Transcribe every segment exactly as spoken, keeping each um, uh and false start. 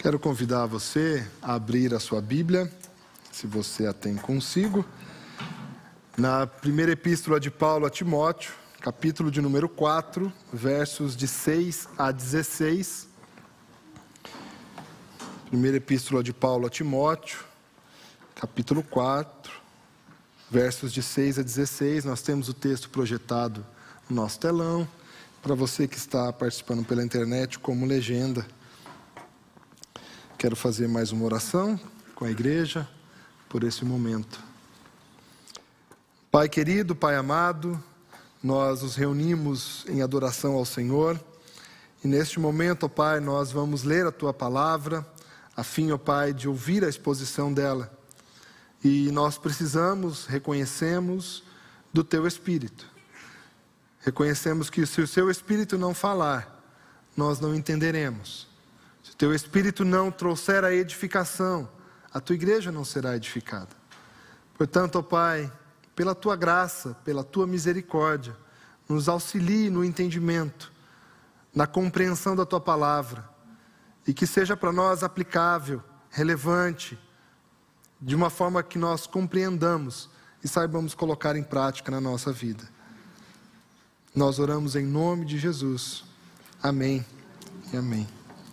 Quero convidar você a abrir a sua Bíblia, se você a tem consigo, na primeira epístola de Paulo a Timóteo, capítulo de número quatro, versos de seis a dezesseis. Primeira epístola de Paulo a Timóteo, capítulo quatro, versos de seis a dezesseis. Nós temos o texto projetado no nosso telão, para você que está participando pela internet como legenda. Quero fazer mais uma oração com a igreja por esse momento. Pai querido, Pai amado, nós nos reunimos em adoração ao Senhor e neste momento, ó Pai, nós vamos ler a Tua palavra, a fim, ó Pai, de ouvir a exposição dela. E nós precisamos, reconhecemos do Teu Espírito. Reconhecemos que se o Seu Espírito não falar, nós não entenderemos. Se o Teu Espírito não trouxer a edificação, a Tua igreja não será edificada. Portanto, ó Pai, pela Tua graça, pela Tua misericórdia, nos auxilie no entendimento, na compreensão da Tua palavra, e que seja para nós aplicável, relevante, de uma forma que nós compreendamos e saibamos colocar em prática na nossa vida. Nós oramos em nome de Jesus. Amém e amém.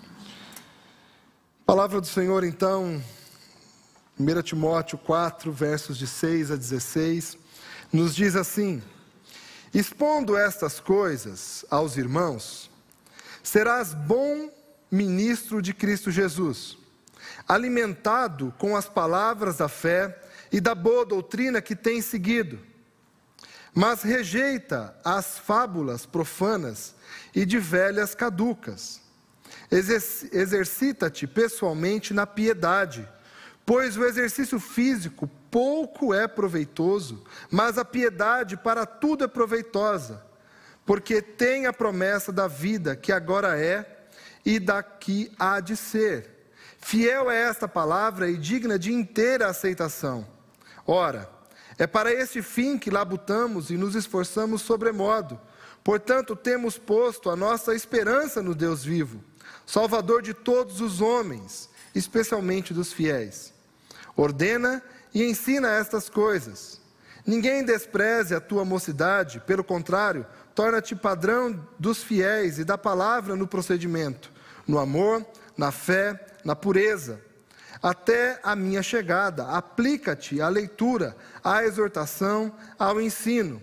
Palavra do Senhor, então, primeira Timóteo quatro, versos de seis a dezesseis, nos diz assim: expondo estas coisas aos irmãos, serás bom ministro de Cristo Jesus, alimentado com as palavras da fé e da boa doutrina que tens seguido. Mas rejeita as fábulas profanas e de velhas caducas. Exercita-te pessoalmente na piedade, pois o exercício físico pouco é proveitoso, mas a piedade para tudo é proveitosa, porque tem a promessa da vida que agora é e da que há de ser. Fiel é esta palavra e digna de inteira aceitação. Ora, é para este fim que labutamos e nos esforçamos sobremodo. Portanto, temos posto a nossa esperança no Deus vivo, Salvador de todos os homens, especialmente dos fiéis. Ordena e ensina estas coisas. Ninguém despreze a tua mocidade, pelo contrário, torna-te padrão dos fiéis e da palavra no procedimento, no amor, na fé, na pureza. Até a minha chegada, aplica-te à leitura, à exortação, ao ensino.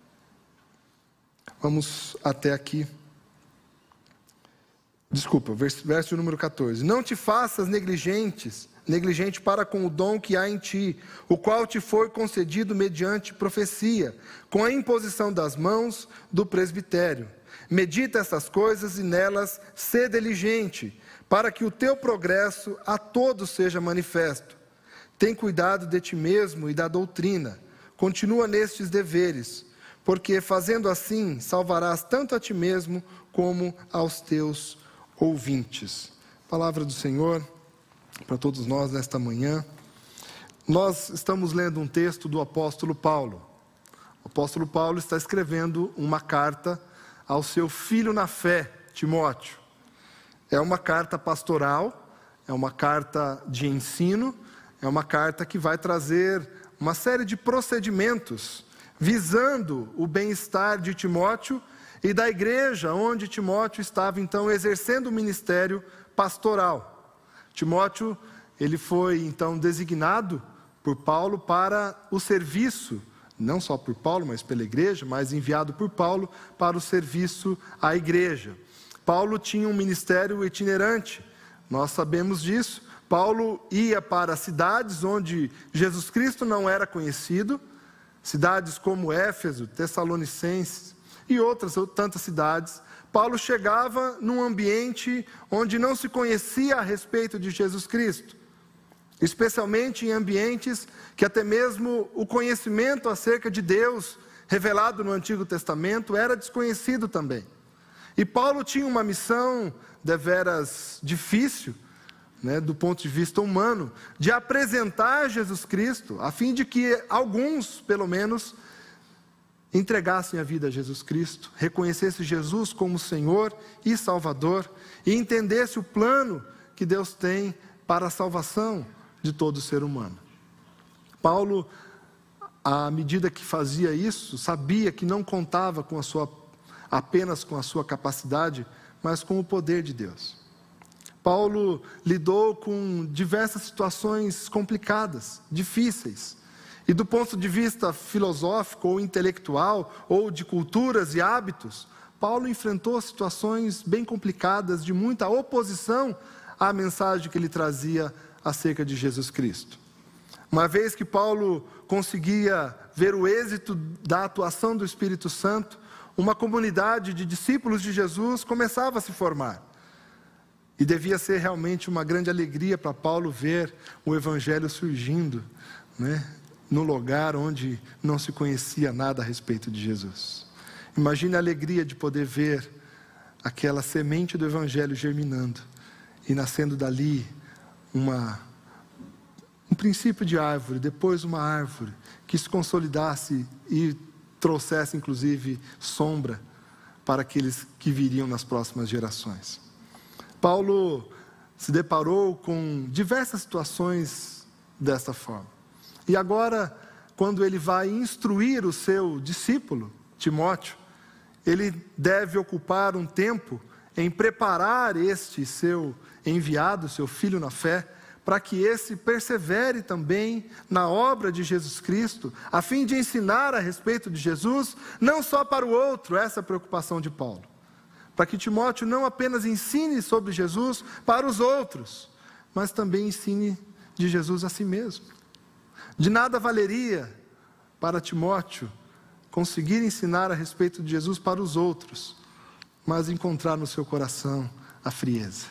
Vamos até aqui. Desculpa, verso, verso número quatorze. Não te faças negligentes, negligente para com o dom que há em ti, o qual te foi concedido mediante profecia, com a imposição das mãos do presbitério. Medita essas coisas e nelas sê diligente, para que o teu progresso a todos seja manifesto. Tem cuidado de ti mesmo e da doutrina. Continua nestes deveres, porque fazendo assim salvarás tanto a ti mesmo como aos teus ouvintes. Palavra do Senhor para todos nós nesta manhã. Nós estamos lendo um texto do apóstolo Paulo. O apóstolo Paulo está escrevendo uma carta ao seu filho na fé, Timóteo. É uma carta pastoral, é uma carta de ensino, é uma carta que vai trazer uma série de procedimentos visando o bem-estar de Timóteo e da igreja onde Timóteo estava então exercendo o ministério pastoral. Timóteo, ele foi então designado por Paulo para o serviço, não só por Paulo, mas pela igreja, mas enviado por Paulo para o serviço à igreja. Paulo tinha um ministério itinerante, nós sabemos disso. Paulo ia para cidades onde Jesus Cristo não era conhecido, cidades como Éfeso, Tessalonicenses e outras tantas cidades. Paulo chegava num ambiente onde não se conhecia a respeito de Jesus Cristo, especialmente em ambientes que até mesmo o conhecimento acerca de Deus, revelado no Antigo Testamento, era desconhecido também. E Paulo tinha uma missão deveras difícil, né, do ponto de vista humano, de apresentar Jesus Cristo, a fim de que alguns, pelo menos, entregassem a vida a Jesus Cristo, reconhecessem Jesus como Senhor e Salvador, e entendessem o plano que Deus tem para a salvação de todo ser humano. Paulo, à medida que fazia isso, sabia que não contava com a sua, apenas com a sua capacidade, mas com o poder de Deus. Paulo lidou com diversas situações complicadas, difíceis. E do ponto de vista filosófico ou intelectual, ou de culturas e hábitos, Paulo enfrentou situações bem complicadas, de muita oposição à mensagem que ele trazia acerca de Jesus Cristo. Uma vez que Paulo conseguia ver o êxito da atuação do Espírito Santo, uma comunidade de discípulos de Jesus começava a se formar. E devia ser realmente uma grande alegria para Paulo ver o Evangelho surgindo, né, no lugar onde não se conhecia nada a respeito de Jesus. Imagine a alegria de poder ver aquela semente do Evangelho germinando e nascendo dali uma, um princípio de árvore, depois uma árvore que se consolidasse e trouxesse inclusive sombra para aqueles que viriam nas próximas gerações. Paulo se deparou com diversas situações dessa forma. E agora, quando ele vai instruir o seu discípulo, Timóteo, ele deve ocupar um tempo em preparar este seu enviado, seu filho na fé, para que esse persevere também na obra de Jesus Cristo, a fim de ensinar a respeito de Jesus, não só para o outro, essa é a preocupação de Paulo. Para que Timóteo não apenas ensine sobre Jesus para os outros, mas também ensine de Jesus a si mesmo. De nada valeria para Timóteo conseguir ensinar a respeito de Jesus para os outros, mas encontrar no seu coração a frieza,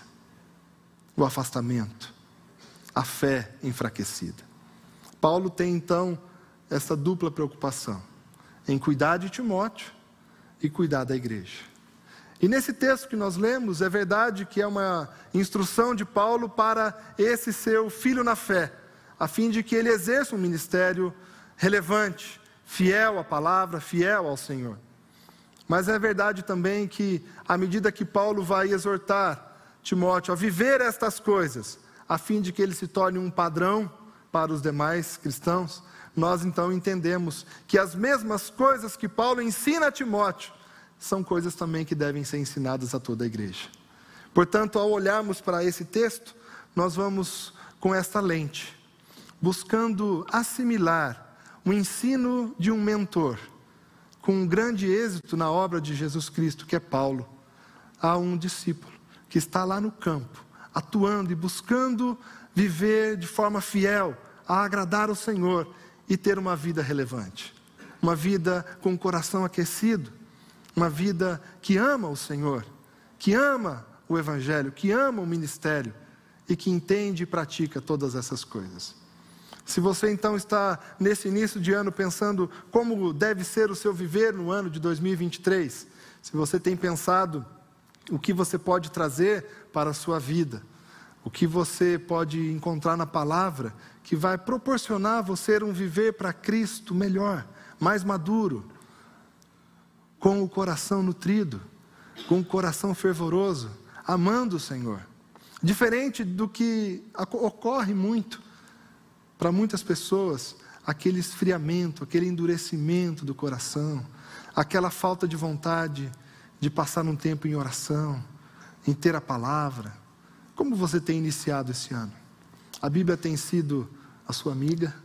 o afastamento, a fé enfraquecida. Paulo tem então essa dupla preocupação, em cuidar de Timóteo e cuidar da igreja. E nesse texto que nós lemos, é verdade que é uma instrução de Paulo para esse seu filho na fé, a fim de que ele exerça um ministério relevante, fiel à palavra, fiel ao Senhor. Mas é verdade também que, à medida que Paulo vai exortar Timóteo a viver estas coisas, a fim de que ele se torne um padrão para os demais cristãos, nós então entendemos que as mesmas coisas que Paulo ensina a Timóteo, são coisas também que devem ser ensinadas a toda a igreja. Portanto, ao olharmos para esse texto, nós vamos com esta lente, buscando assimilar o ensino de um mentor, com um grande êxito na obra de Jesus Cristo, que é Paulo, a um discípulo, que está lá no campo, atuando e buscando viver de forma fiel, a agradar o Senhor e ter uma vida relevante. Uma vida com o coração aquecido, uma vida que ama o Senhor, que ama o Evangelho, que ama o ministério e que entende e pratica todas essas coisas. Se você então está nesse início de ano pensando como deve ser o seu viver no ano de dois mil e vinte e três, se você tem pensado o que você pode trazer para a sua vida, o que você pode encontrar na palavra que vai proporcionar a você um viver para Cristo melhor, mais maduro, com o coração nutrido, com o coração fervoroso, amando o Senhor. Diferente do que ocorre muito para muitas pessoas, aquele esfriamento, aquele endurecimento do coração, aquela falta de vontade de passar um tempo em oração, em ter a palavra. Como você tem iniciado esse ano? A Bíblia tem sido a sua amiga?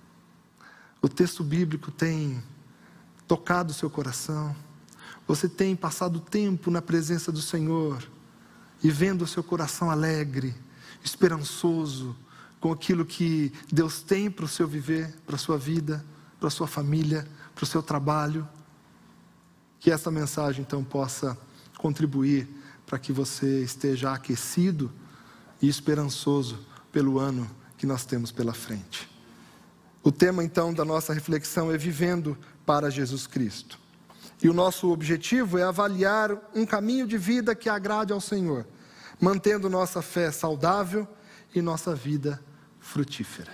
O texto bíblico tem tocado o seu coração? Você tem passado tempo na presença do Senhor e vendo o seu coração alegre, esperançoso, com aquilo que Deus tem para o seu viver, para a sua vida, para a sua família, para o seu trabalho? Que essa mensagem então possa contribuir para que você esteja aquecido e esperançoso pelo ano que nós temos pela frente. O tema então da nossa reflexão é vivendo para Jesus Cristo. E o nosso objetivo é avaliar um caminho de vida que agrade ao Senhor, mantendo nossa fé saudável e nossa vida frutífera.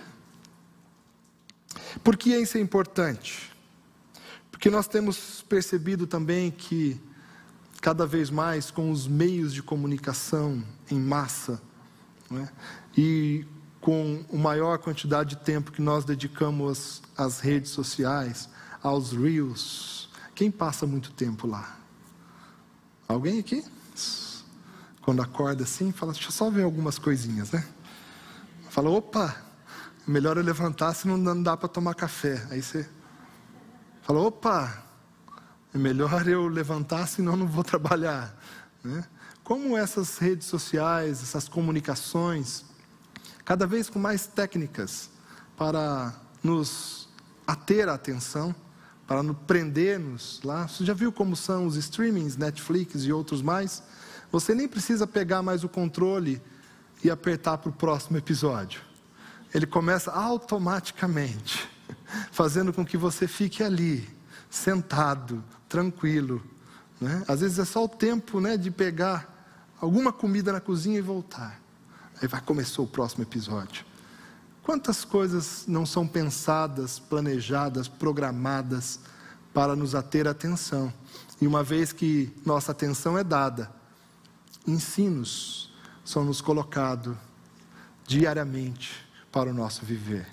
Por que isso é importante? Porque nós temos percebido também que, cada vez mais, com os meios de comunicação em massa, né? E com a maior quantidade de tempo que nós dedicamos às redes sociais, aos Reels, quem passa muito tempo lá? Alguém aqui? Quando acorda assim, fala, deixa eu só ver algumas coisinhas, né? Fala, opa, melhor eu levantar se não dá para tomar café. Aí você fala, opa, é melhor eu levantar, senão não vou trabalhar, né? Como essas redes sociais, essas comunicações, cada vez com mais técnicas para nos ater a atenção, para nos prender-nos lá. Você já viu como são os streamings, Netflix e outros mais? Você nem precisa pegar mais o controle e apertar para o próximo episódio. Ele começa automaticamente, fazendo com que você fique ali, sentado, tranquilo, né? Às vezes é só o tempo, né, de pegar alguma comida na cozinha e voltar. Aí vai, começou o próximo episódio. Quantas coisas não são pensadas, planejadas, programadas para nos ater a atenção? E uma vez que nossa atenção é dada, ensinos são nos colocados diariamente para o nosso viver.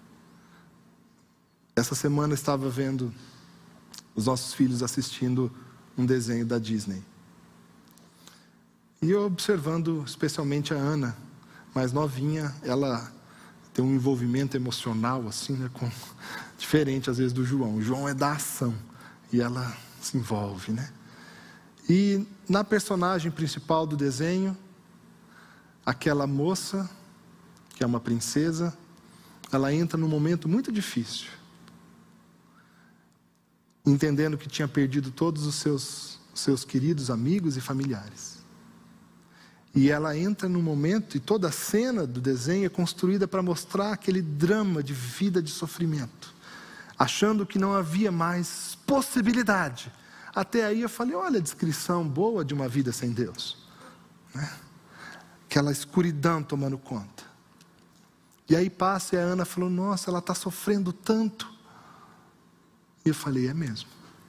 Essa semana eu estava vendo os nossos filhos assistindo um desenho da Disney. E eu observando especialmente a Ana, mais novinha, ela tem um envolvimento emocional assim, né, com, diferente às vezes do João. O João é da ação e ela se envolve, né? E na personagem principal do desenho, aquela moça, que é uma princesa, ela entra num momento muito difícil, entendendo que tinha perdido todos os seus, seus queridos amigos e familiares. E ela entra num momento, e toda a cena do desenho é construída para mostrar aquele drama de vida de sofrimento, achando que não havia mais possibilidade. Até aí eu falei, olha a descrição boa de uma vida sem Deus, né? Aquela escuridão tomando conta. E aí passa e a Ana falou, nossa, ela está sofrendo tanto. E eu falei, é mesmo.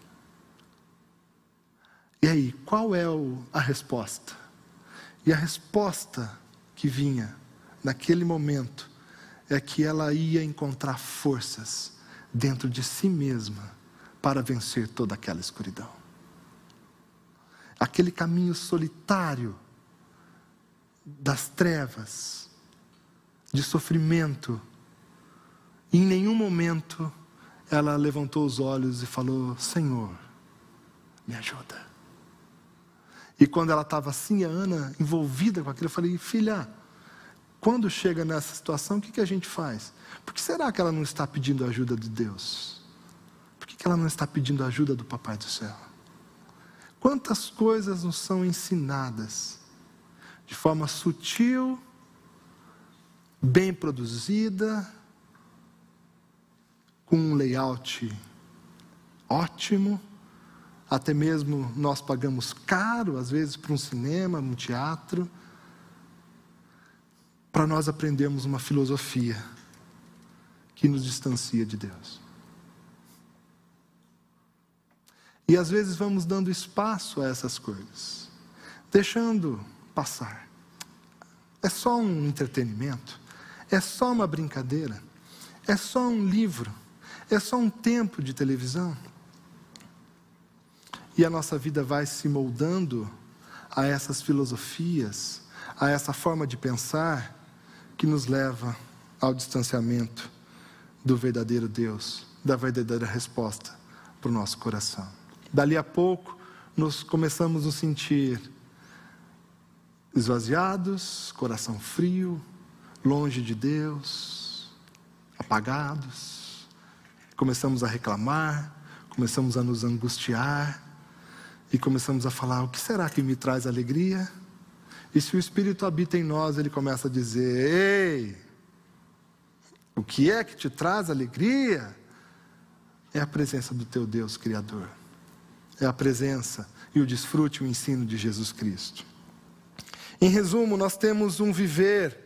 E aí, qual é o, a resposta? E a resposta que vinha naquele momento é que ela ia encontrar forças dentro de si mesma para vencer toda aquela escuridão. Aquele caminho solitário das trevas, de sofrimento. Em nenhum momento ela levantou os olhos e falou, Senhor, me ajuda. E quando ela estava assim, a Ana, envolvida com aquilo, eu falei, filha, quando chega nessa situação, o que, que a gente faz? Por que será que ela não está pedindo a ajuda de Deus? Por que, que ela não está pedindo a ajuda do Papai do Céu? Quantas coisas nos são ensinadas, de forma sutil, bem produzida, com um layout ótimo, até mesmo nós pagamos caro, às vezes, para um cinema, um teatro, para nós aprendermos uma filosofia que nos distancia de Deus. E às vezes vamos dando espaço a essas coisas, deixando passar. É só um entretenimento, é só uma brincadeira, é só um livro, é só um tempo de televisão. E a nossa vida vai se moldando a essas filosofias, a essa forma de pensar que nos leva ao distanciamento do verdadeiro Deus, da verdadeira resposta para o nosso coração. Dali a pouco, nós começamos a nos sentir esvaziados, coração frio, longe de Deus, apagados. Começamos a reclamar, começamos a nos angustiar e começamos a falar, o que será que me traz alegria? E se o Espírito habita em nós, ele começa a dizer, ei, o que é que te traz alegria? É a presença do teu Deus Criador. É a presença e o desfrute, o ensino de Jesus Cristo. Em resumo, nós temos um viver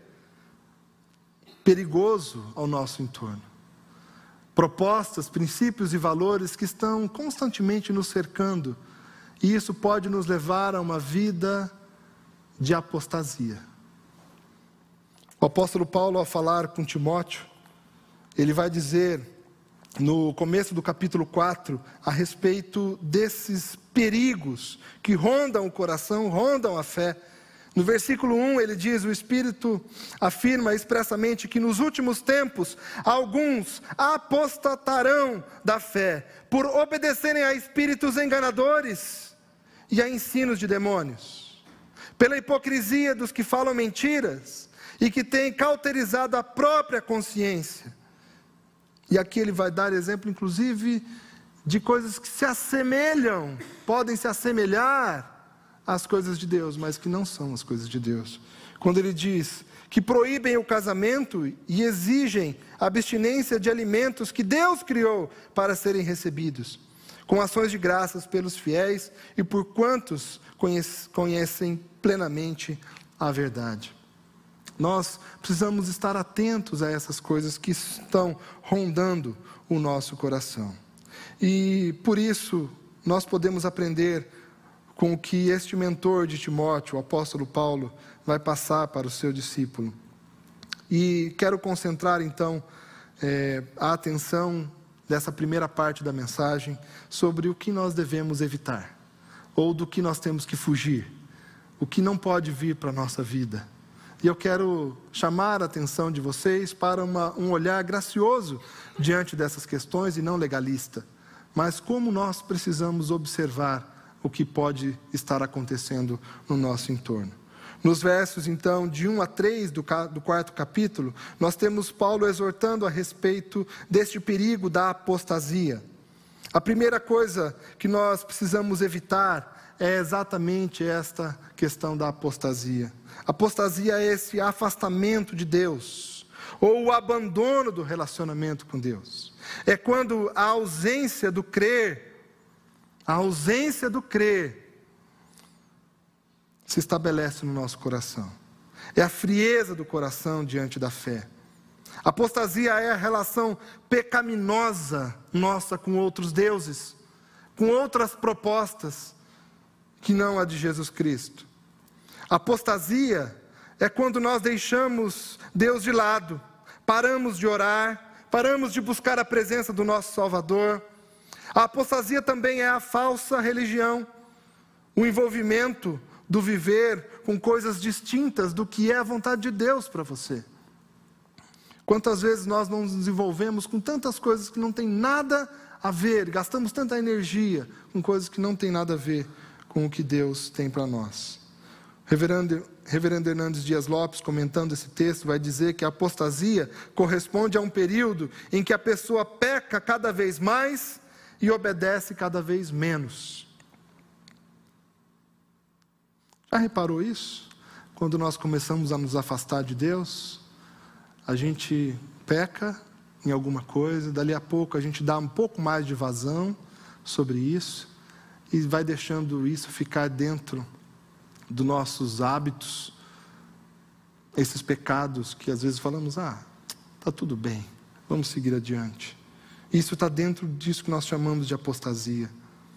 perigoso ao nosso entorno. Propostas, princípios e valores que estão constantemente nos cercando. E isso pode nos levar a uma vida de apostasia. O apóstolo Paulo, ao falar com Timóteo, ele vai dizer, no começo do capítulo quatro, a respeito desses perigos que rondam o coração, rondam a fé. No versículo um, ele diz: o Espírito afirma expressamente que nos últimos tempos alguns apostatarão da fé, por obedecerem a espíritos enganadores e a ensinos de demônios, pela hipocrisia dos que falam mentiras e que têm cauterizado a própria consciência. E aqui ele vai dar exemplo, inclusive, de coisas que se assemelham, podem se assemelhar às coisas de Deus, mas que não são as coisas de Deus. Quando ele diz que proíbem o casamento e exigem a abstinência de alimentos que Deus criou para serem recebidos, com ações de graças pelos fiéis e por quantos conhecem plenamente a verdade. Nós precisamos estar atentos a essas coisas que estão rondando o nosso coração. E por isso nós podemos aprender com o que este mentor de Timóteo, o apóstolo Paulo, vai passar para o seu discípulo. E quero concentrar então é, a atenção dessa primeira parte da mensagem sobre o que nós devemos evitar, ou do que nós temos que fugir, o que não pode vir para a nossa vida. E eu quero chamar a atenção de vocês para uma, um olhar gracioso diante dessas questões e não legalista, mas como nós precisamos observar o que pode estar acontecendo no nosso entorno. Nos versos, então, de um a três do, do quarto capítulo, nós temos Paulo exortando a respeito deste perigo da apostasia. A primeira coisa que nós precisamos evitar é exatamente esta questão da apostasia. Apostasia é esse afastamento de Deus, ou o abandono do relacionamento com Deus. É quando a ausência do crer, a ausência do crer, se estabelece no nosso coração. É a frieza do coração diante da fé. Apostasia é a relação pecaminosa nossa com outros deuses, com outras propostas que não a de Jesus Cristo. Apostasia é quando nós deixamos Deus de lado, paramos de orar, paramos de buscar a presença do nosso Salvador. A apostasia também é a falsa religião, o envolvimento do viver com coisas distintas do que é a vontade de Deus para você. Quantas vezes nós não nos envolvemos com tantas coisas que não tem nada a ver, gastamos tanta energia com coisas que não tem nada a ver com o que Deus tem para nós. Reverendo, Reverendo Hernandes Dias Lopes, comentando esse texto, vai dizer que a apostasia corresponde a um período em que a pessoa peca cada vez mais e obedece cada vez menos. Já reparou isso? Quando nós começamos a nos afastar de Deus, a gente peca em alguma coisa, dali a pouco a gente dá um pouco mais de vazão sobre isso e vai deixando isso ficar dentro dos nossos hábitos, esses pecados que às vezes falamos, ah, está tudo bem, vamos seguir adiante. Isso está dentro disso que nós chamamos de apostasia.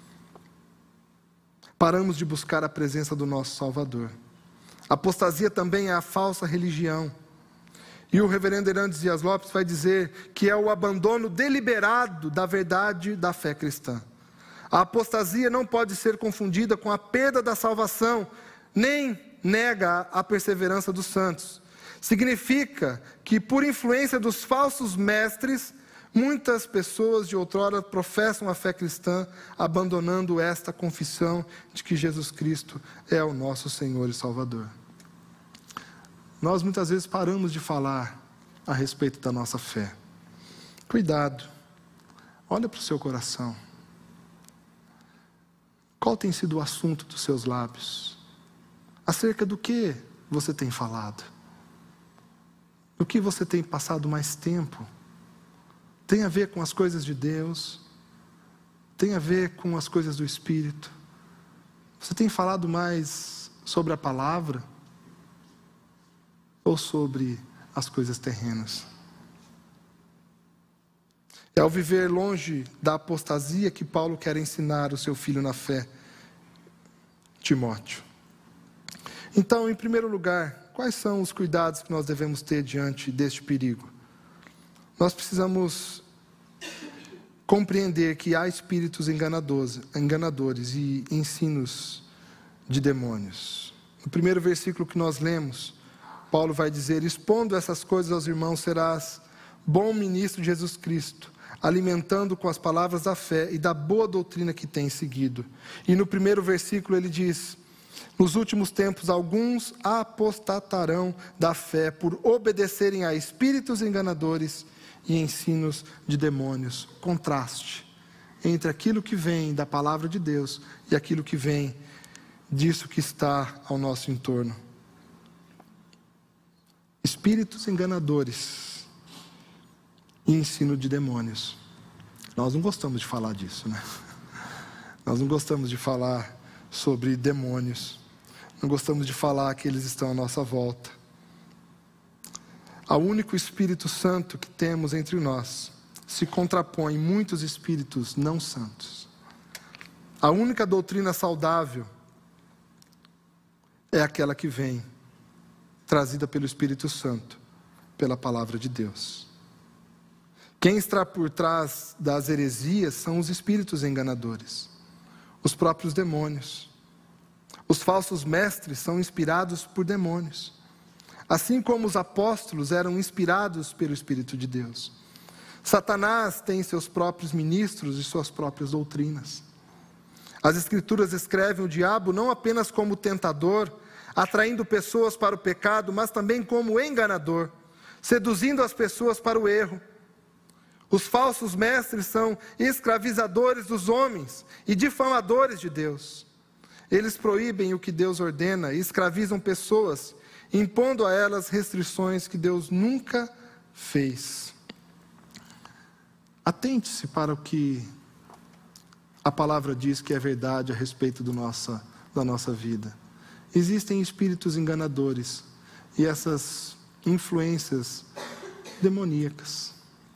Paramos de buscar a presença do nosso Salvador. Apostasia também é a falsa religião. E o reverendo Hernandes Dias Lopes vai dizer que é o abandono deliberado da verdade da fé cristã. A apostasia não pode ser confundida com a perda da salvação, nem nega a perseverança dos santos. Significa que, por influência dos falsos mestres, muitas pessoas de outrora professam a fé cristã, abandonando esta confissão de que Jesus Cristo é o nosso Senhor e Salvador. Nós muitas vezes paramos de falar a respeito da nossa fé. Cuidado, olha para o seu coração. Qual tem sido o assunto dos seus lábios? Acerca do que você tem falado? Do que você tem passado mais tempo? Tem a ver com as coisas de Deus? Tem a ver com as coisas do Espírito? Você tem falado mais sobre a palavra? Ou sobre as coisas terrenas? É ao viver longe da apostasia que Paulo quer ensinar o seu filho na fé, Timóteo. Então, em primeiro lugar, quais são os cuidados que nós devemos ter diante deste perigo? Nós precisamos compreender que há espíritos enganadores e ensinos de demônios. No primeiro versículo que nós lemos, Paulo vai dizer: expondo essas coisas aos irmãos, serás bom ministro de Jesus Cristo, alimentando com as palavras da fé e da boa doutrina que tem seguido. E no primeiro versículo ele diz: nos últimos tempos alguns apostatarão da fé por obedecerem a espíritos enganadores e ensinos de demônios. Contraste entre aquilo que vem da palavra de Deus e aquilo que vem disso que está ao nosso entorno. Espíritos enganadores e ensino de demônios. Nós não gostamos de falar disso, né? Nós não gostamos de falar sobre demônios. Não gostamos de falar que eles estão à nossa volta. Ao único Espírito Santo que temos entre nós se contrapõem muitos espíritos não santos. A única doutrina saudável é aquela que vem trazida pelo Espírito Santo, pela palavra de Deus. Quem está por trás das heresias são os espíritos enganadores, os próprios demônios. Os falsos mestres são inspirados por demônios, assim como os apóstolos eram inspirados pelo Espírito de Deus. Satanás tem seus próprios ministros e suas próprias doutrinas. As Escrituras descrevem o diabo não apenas como tentador, atraindo pessoas para o pecado, mas também como enganador, seduzindo as pessoas para o erro. Os falsos mestres são escravizadores dos homens e difamadores de Deus. Eles proíbem o que Deus ordena e escravizam pessoas, impondo a elas restrições que Deus nunca fez. Atente-se para o que a palavra diz que é verdade a respeito do nossa, da nossa vida. Existem espíritos enganadores e essas influências demoníacas.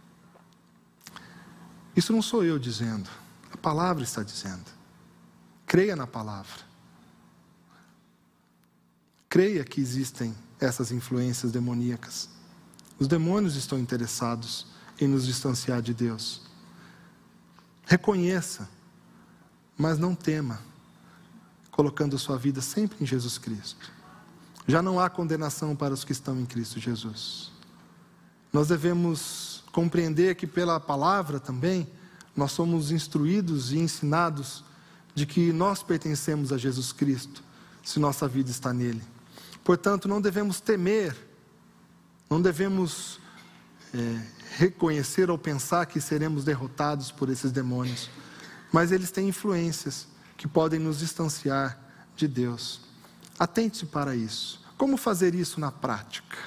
Isso não sou eu dizendo, a palavra está dizendo. Creia na palavra. Creia que existem essas influências demoníacas. Os demônios estão interessados em nos distanciar de Deus. Reconheça, mas não tema, colocando sua vida sempre em Jesus Cristo. Já não há condenação para os que estão em Cristo Jesus. Nós devemos compreender que pela palavra também, nós somos instruídos e ensinados de que nós pertencemos a Jesus Cristo, se nossa vida está nele. Portanto, não devemos temer, não devemos é, reconhecer ou pensar que seremos derrotados por esses demônios, mas eles têm influências que podem nos distanciar de Deus. Atente-se para isso. Como fazer isso na prática?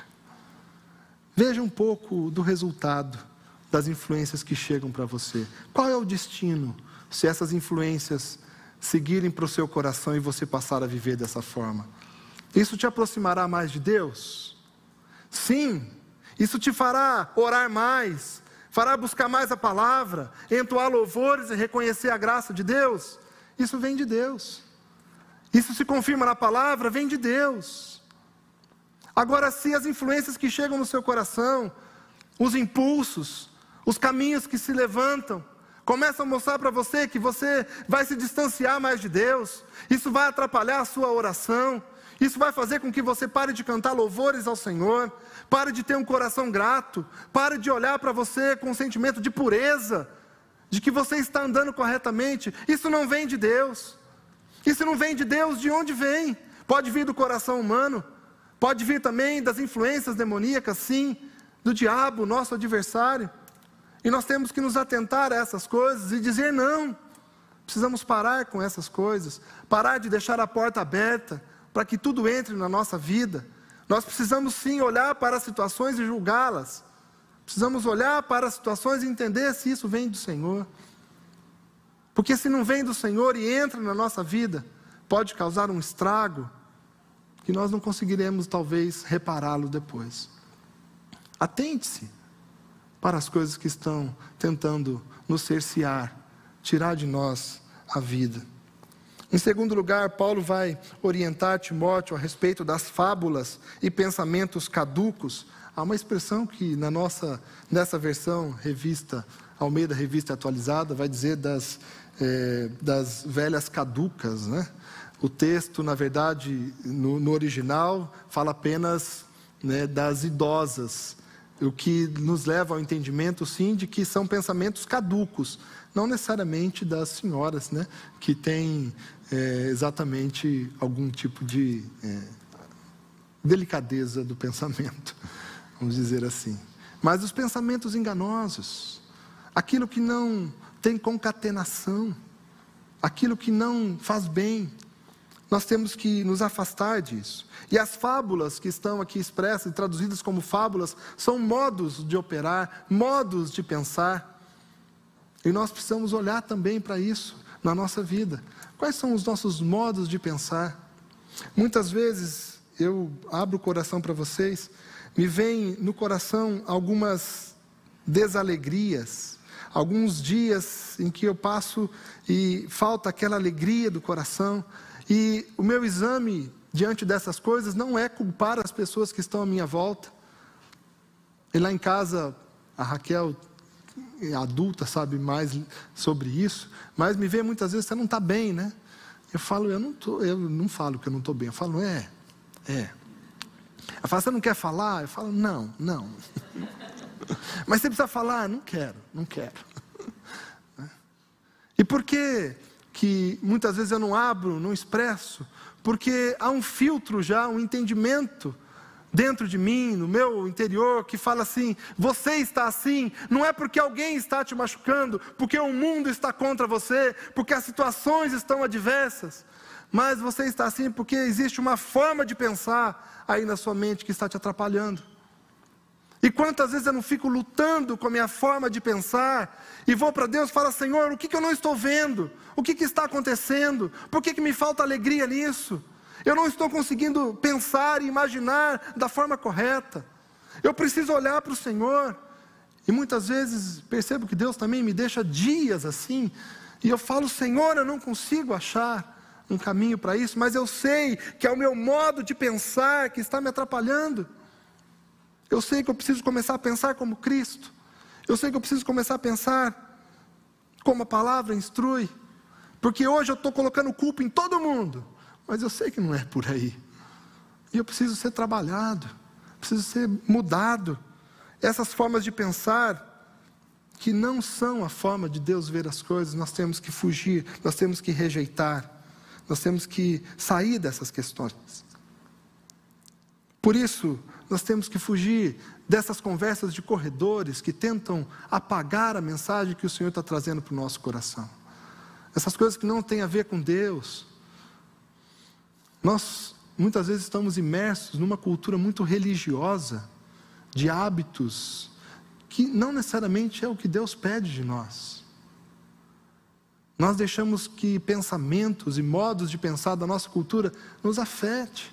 Veja um pouco do resultado das influências que chegam para você. Qual é o destino se essas influências seguirem para o seu coração e você passar a viver dessa forma? Isso te aproximará mais de Deus? Sim. Isso te fará orar mais, fará buscar mais a palavra, entoar louvores e reconhecer a graça de Deus? Isso vem de Deus. Isso se confirma na palavra, vem de Deus. Agora, se as influências que chegam no seu coração, os impulsos, os caminhos que se levantam, começam a mostrar para você que você vai se distanciar mais de Deus, isso vai atrapalhar a sua oração, isso vai fazer com que você pare de cantar louvores ao Senhor, pare de ter um coração grato, pare de olhar para você com um sentimento de pureza, de que você está andando corretamente. Isso não vem de Deus. Isso não vem de Deus, de onde vem? Pode vir do coração humano, pode vir também das influências demoníacas, sim, do diabo, nosso adversário. E nós temos que nos atentar a essas coisas e dizer não. Precisamos parar com essas coisas, parar de deixar a porta aberta para que tudo entre na nossa vida. Nós precisamos sim olhar para as situações e julgá-las. Precisamos olhar para as situações e entender se isso vem do Senhor. Porque se não vem do Senhor e entra na nossa vida, pode causar um estrago que nós não conseguiremos talvez repará-lo depois. Atente-se para as coisas que estão tentando nos cercear, tirar de nós a vida. Em segundo lugar, Paulo vai orientar Timóteo a respeito das fábulas e pensamentos caducos. Há uma expressão que na nossa, nessa versão revista, Almeida Revista Atualizada, vai dizer das, é, das velhas caducas, né? O texto, na verdade, no, no original, fala apenas, né, das idosas, o que nos leva ao entendimento, sim, de que são pensamentos caducos, não necessariamente das senhoras, né, que têm é, exatamente algum tipo de é, delicadeza do pensamento, vamos dizer assim. Mas os pensamentos enganosos, aquilo que não tem concatenação, aquilo que não faz bem, nós temos que nos afastar disso. E as fábulas que estão aqui expressas e traduzidas como fábulas são modos de operar, modos de pensar. E nós precisamos olhar também para isso na nossa vida. Quais são os nossos modos de pensar? Muitas vezes, eu abro o coração para vocês, me vem no coração algumas desalegrias, alguns dias em que eu passo e falta aquela alegria do coração. E o meu exame diante dessas coisas não é culpar as pessoas que estão à minha volta. E lá em casa, a Raquel, adulta, sabe mais sobre isso, mas me vê muitas vezes, você não está bem, né? Eu falo, eu não, tô, eu não falo que eu não estou bem, eu falo, é, é. Ela fala, você não quer falar? Eu falo, não, não. Mas você precisa falar? Não quero, não quero. E por que que muitas vezes eu não abro, não expresso? Porque há um filtro já, um entendimento dentro de mim, no meu interior, que fala assim, você está assim, não é porque alguém está te machucando, porque o mundo está contra você, porque as situações estão adversas, mas você está assim porque existe uma forma de pensar aí na sua mente que está te atrapalhando. E quantas vezes eu não fico lutando com a minha forma de pensar, e vou para Deus e falo, Senhor, o que, que eu não estou vendo? O que, que está acontecendo? Por que, que me falta alegria nisso? Eu não estou conseguindo pensar e imaginar da forma correta. Eu preciso olhar para o Senhor. E muitas vezes percebo que Deus também me deixa dias assim, e eu falo, Senhor, eu não consigo achar um caminho para isso, mas eu sei que é o meu modo de pensar que está me atrapalhando. Eu sei que eu preciso começar a pensar como Cristo. Eu sei que eu preciso começar a pensar como a palavra instrui. Porque hoje eu estou colocando culpa em todo mundo. Mas eu sei que não é por aí. E eu preciso ser trabalhado. Preciso ser mudado. Essas formas de pensar que não são a forma de Deus ver as coisas, nós temos que fugir, nós temos que rejeitar. Nós temos que sair dessas questões. Por isso, nós temos que fugir dessas conversas de corredores que tentam apagar a mensagem que o Senhor está trazendo para o nosso coração. Essas coisas que não têm a ver com Deus. Nós, muitas vezes, estamos imersos numa cultura muito religiosa, de hábitos, que não necessariamente é o que Deus pede de nós. Nós deixamos que pensamentos e modos de pensar da nossa cultura nos afete.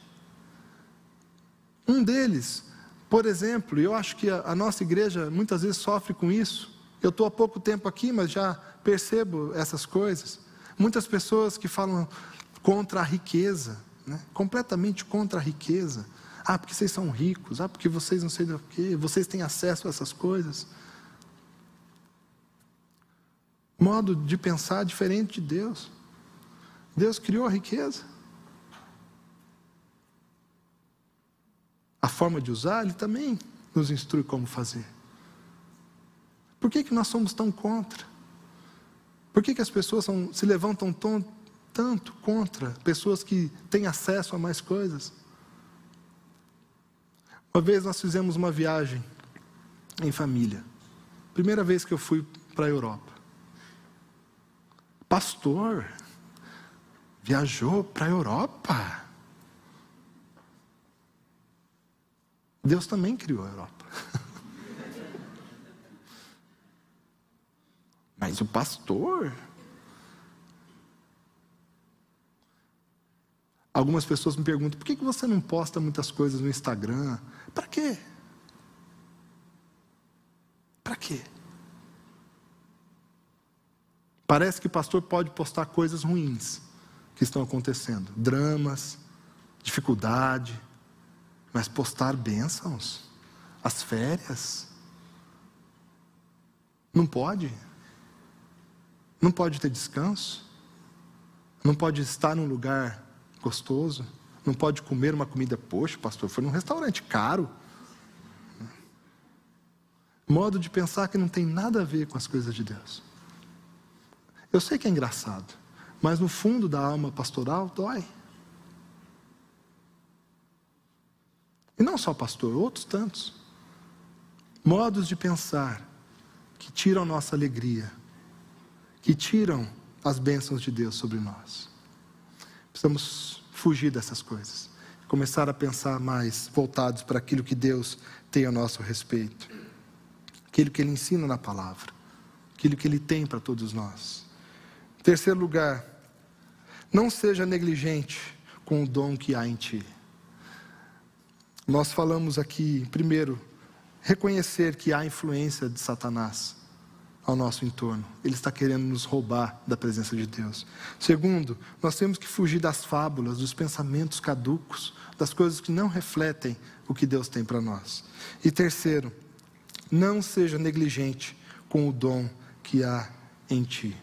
Um deles, por exemplo, e eu acho que a, a nossa igreja muitas vezes sofre com isso. Eu estou há pouco tempo aqui, mas já percebo essas coisas. Muitas pessoas que falam contra a riqueza, né? Completamente contra a riqueza. Ah, porque vocês são ricos, ah, porque vocês não sei do que, vocês têm acesso a essas coisas. Modo de pensar diferente de Deus. Deus criou a riqueza. A forma de usar, Ele também nos instrui como fazer. Por que que nós somos tão contra? Por que que as pessoas são, se levantam tão, tanto contra pessoas que têm acesso a mais coisas? Uma vez nós fizemos uma viagem em família. Primeira vez que eu fui para a Europa. Pastor, viajou para a Europa? Deus também criou a Europa. Mas o pastor... Algumas pessoas me perguntam, por que você não posta muitas coisas no Instagram? Para quê? Para quê? Parece que o pastor pode postar coisas ruins, que estão acontecendo, dramas, dificuldade, mas postar bênçãos, as férias, não pode, não pode ter descanso, não pode estar num lugar gostoso, não pode comer uma comida, poxa, pastor, foi num restaurante caro. Modo de pensar que não tem nada a ver com as coisas de Deus. Eu sei que é engraçado, mas no fundo da alma pastoral dói. E não só pastor, outros tantos. Modos de pensar que tiram nossa alegria, que tiram as bênçãos de Deus sobre nós. Precisamos fugir dessas coisas, começar a pensar mais voltados para aquilo que Deus tem a nosso respeito, aquilo que Ele ensina na palavra, aquilo que Ele tem para todos nós. Em terceiro lugar, não seja negligente com o dom que há em ti. Nós falamos aqui, primeiro, reconhecer que há influência de Satanás ao nosso entorno. Ele está querendo nos roubar da presença de Deus. Segundo, nós temos que fugir das fábulas, dos pensamentos caducos, das coisas que não refletem o que Deus tem para nós. E terceiro, não seja negligente com o dom que há em ti.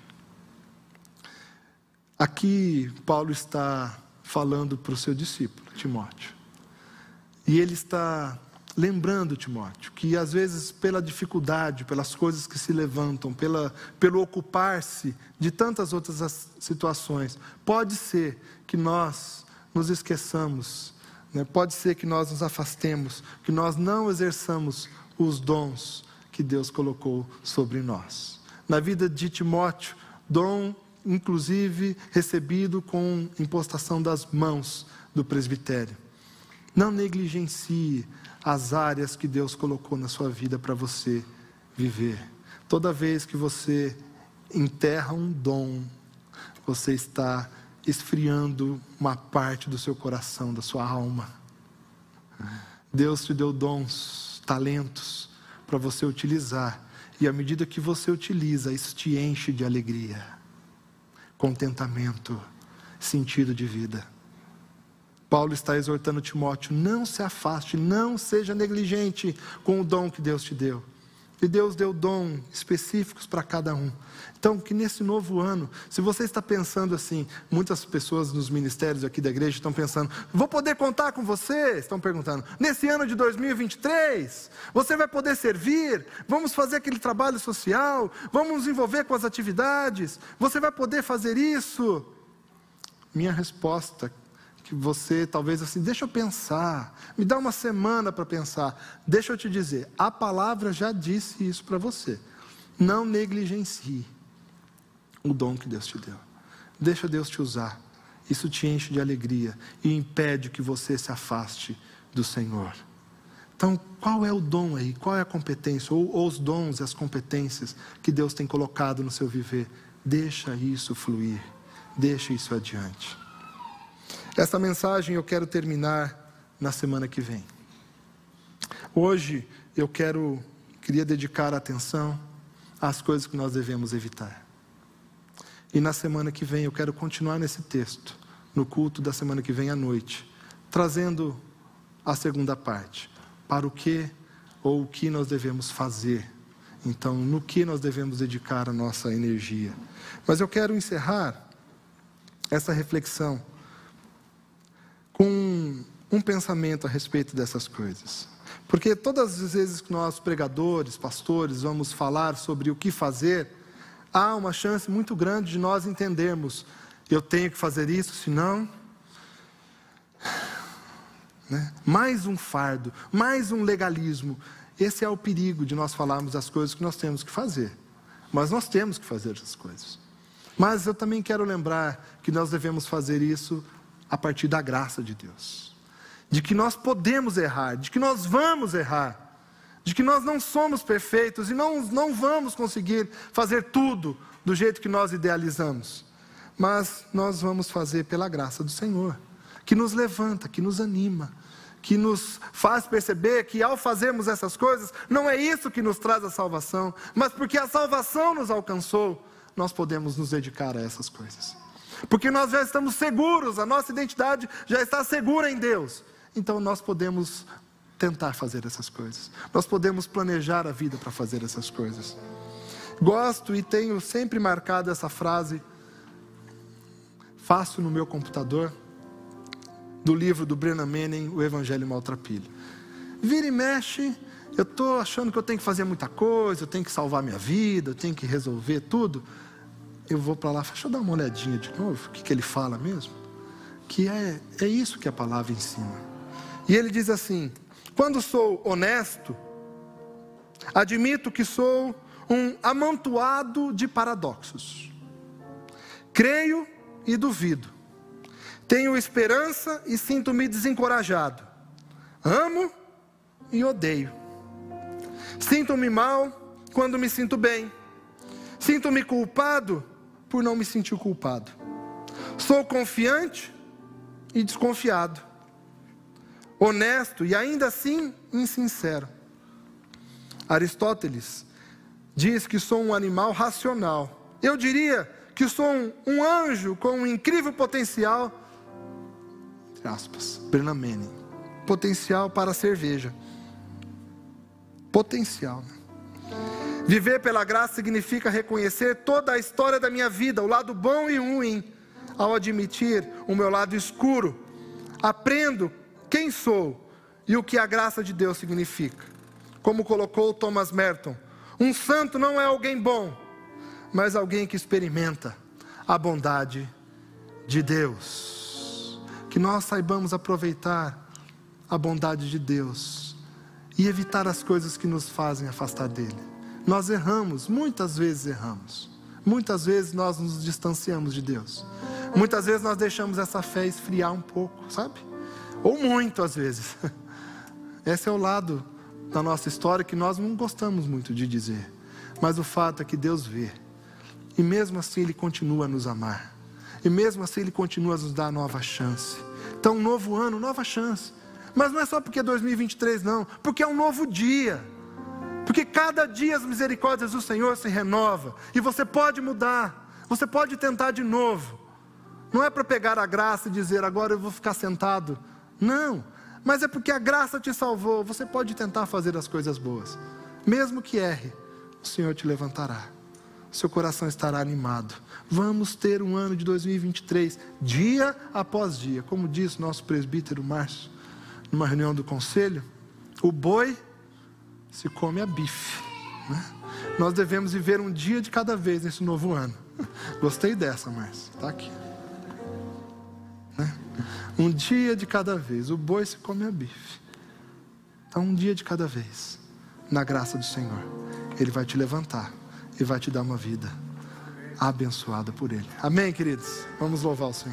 Aqui Paulo está falando para o seu discípulo, Timóteo. E ele está lembrando Timóteo que às vezes pela dificuldade, pelas coisas que se levantam, pela, pelo ocupar-se de tantas outras situações, pode ser que nós nos esqueçamos, né? Pode ser que nós nos afastemos, que nós não exerçamos os dons que Deus colocou sobre nós. Na vida de Timóteo, dom inclusive recebido com impostação das mãos do presbitério. Não negligencie as áreas que Deus colocou na sua vida para você viver. Toda vez que você enterra um dom, você está esfriando uma parte do seu coração, da sua alma. Deus te deu dons, talentos para você utilizar. E à medida que você utiliza, isso te enche de alegria, contentamento, sentido de vida. Paulo está exortando Timóteo, não se afaste, não seja negligente com o dom que Deus te deu. E Deus deu dom específicos para cada um. Então, que nesse novo ano, se você está pensando assim, muitas pessoas nos ministérios aqui da igreja estão pensando, vou poder contar com você? Estão perguntando, nesse ano de dois mil e vinte e três, você vai poder servir? Vamos fazer aquele trabalho social? Vamos nos envolver com as atividades? Você vai poder fazer isso? Minha resposta, que você talvez assim, deixa eu pensar, me dá uma semana para pensar. Deixa eu te dizer, a palavra já disse isso para você. Não negligencie o dom que Deus te deu. Deixa Deus te usar. Isso te enche de alegria e impede que você se afaste do Senhor. Então, qual é o dom aí? Qual é a competência? Ou, ou os dons e as competências que Deus tem colocado no seu viver? Deixa isso fluir. Deixa isso adiante. Essa mensagem eu quero terminar na semana que vem. Hoje eu quero, queria dedicar a atenção às coisas que nós devemos evitar. E na semana que vem eu quero continuar nesse texto, no culto da semana que vem à noite, trazendo a segunda parte, para o que ou o que nós devemos fazer. Então, no que nós devemos dedicar a nossa energia. Mas eu quero encerrar essa reflexão com um pensamento a respeito dessas coisas. Porque todas as vezes que nós, pregadores, pastores, vamos falar sobre o que fazer, há uma chance muito grande de nós entendermos, eu tenho que fazer isso, senão... Né? Mais um fardo, mais um legalismo. Esse é o perigo de nós falarmos das coisas que nós temos que fazer. Mas nós temos que fazer essas coisas. Mas eu também quero lembrar que nós devemos fazer isso a partir da graça de Deus, de que nós podemos errar, de que nós vamos errar, de que nós não somos perfeitos e não, não vamos conseguir fazer tudo do jeito que nós idealizamos, mas nós vamos fazer pela graça do Senhor, que nos levanta, que nos anima, que nos faz perceber que ao fazermos essas coisas, não é isso que nos traz a salvação, mas porque a salvação nos alcançou, nós podemos nos dedicar a essas coisas. Porque nós já estamos seguros, a nossa identidade já está segura em Deus. Então nós podemos tentar fazer essas coisas. Nós podemos planejar a vida para fazer essas coisas. Gosto e tenho sempre marcado essa frase, faço no meu computador, do livro do Brennan Manning, O Evangelho Maltrapilho. Vira e mexe, eu estou achando que eu tenho que fazer muita coisa, eu tenho que salvar minha vida, eu tenho que resolver tudo. Eu vou para lá, deixa eu dar uma olhadinha de novo, o que, que ele fala mesmo? Que é, é isso que a palavra ensina. E ele diz assim: quando sou honesto, admito que sou um amontoado de paradoxos. Creio e duvido. Tenho esperança e sinto-me desencorajado. Amo e odeio. Sinto-me mal quando me sinto bem. Sinto-me culpado por não me sentir culpado. Sou confiante e desconfiado. Honesto e ainda assim insincero. Aristóteles diz que sou um animal racional. Eu diria que sou um, um anjo com um incrível potencial, entre aspas, Brennan Manning, potencial para a cerveja. Potencial, né? Viver pela graça significa reconhecer toda a história da minha vida, o lado bom e ruim. Ao admitir o meu lado escuro, aprendo quem sou e o que a graça de Deus significa. Como colocou Thomas Merton, um santo não é alguém bom, mas alguém que experimenta a bondade de Deus. Que nós saibamos aproveitar a bondade de Deus e evitar as coisas que nos fazem afastar dele. Nós erramos, muitas vezes erramos. Muitas vezes nós nos distanciamos de Deus. Muitas vezes nós deixamos essa fé esfriar um pouco, sabe? Ou muito às vezes. Esse é o lado da nossa história que nós não gostamos muito de dizer. Mas o fato é que Deus vê. E mesmo assim Ele continua a nos amar. E mesmo assim Ele continua a nos dar nova chance. Então, um novo ano, nova chance. Mas não é só porque é dois mil e vinte e três não. Porque é um novo dia. Porque cada dia as misericórdias do Senhor se renovam. E você pode mudar. Você pode tentar de novo. Não é para pegar a graça e dizer, agora eu vou ficar sentado. Não. Mas é porque a graça te salvou. Você pode tentar fazer as coisas boas. Mesmo que erre, o Senhor te levantará. Seu coração estará animado. Vamos ter um ano de dois mil e vinte e três, dia após dia. Como disse nosso presbítero Márcio, numa reunião do conselho, o boi se come a bife, né? Nós devemos viver um dia de cada vez nesse novo ano. Gostei dessa, Márcio. Está aqui. Né? Um dia de cada vez. O boi se come a bife. Então, um dia de cada vez. Na graça do Senhor. Ele vai te levantar. E vai te dar uma vida abençoada por Ele. Amém, queridos? Vamos louvar o Senhor.